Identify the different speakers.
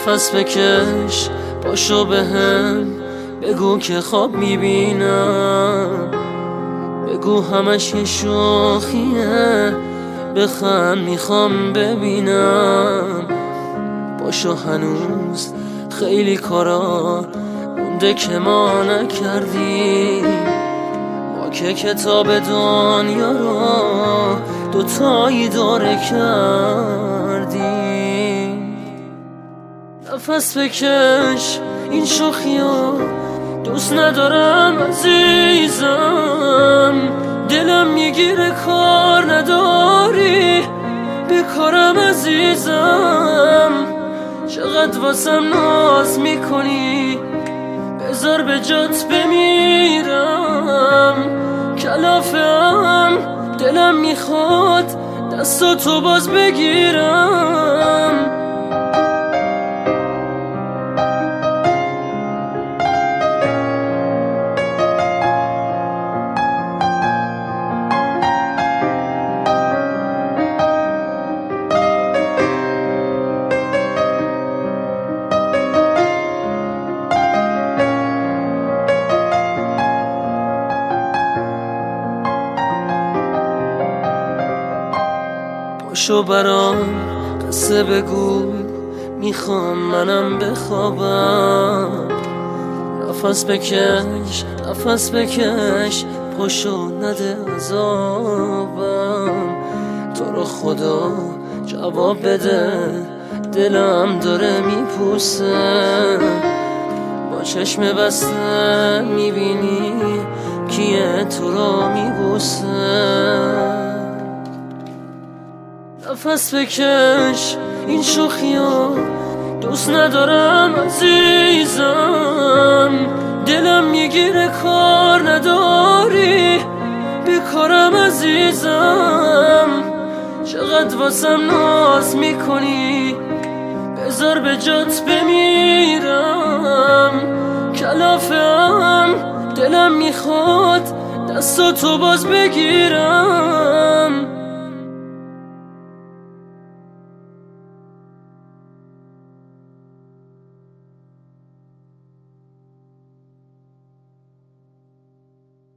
Speaker 1: نفس بکش، پاشو بهم بگو که خواب میبینم، بگو همش یه شوخیه، بخند میخوام ببینم. پاشو هنوز خیلی کارا مونده که ما نکردیم، ما که کتاب دنیا رو دوتایی داره کردیم. نفس بکش، این شوخیو دوست ندارم عزیزم، دلم میگیره کار نداری بکارم عزیزم. چقدر واسم ناز میکنی، بذار به جات بمیرم. کلافم دلم میخواد دستاتو باز بگیرم. پاشو برام قصه بگو، میخوام منم بخوابم. نفس بکش، نفس بکش، پاشو نده عذابم. تو رو خدا جواب بده، دلم داره میپوسه. با چشم بسته میبینی کیه تو رو میبوسه. نفس بکش، این شوخیو دوست ندارم عزیزم، دلم میگیره کار نداری بکارم عزیزم. چقدر واسم ناز میکنی، بذار به جات بمیرم. کلافم دلم میخواد دستاتو باز بگیرم.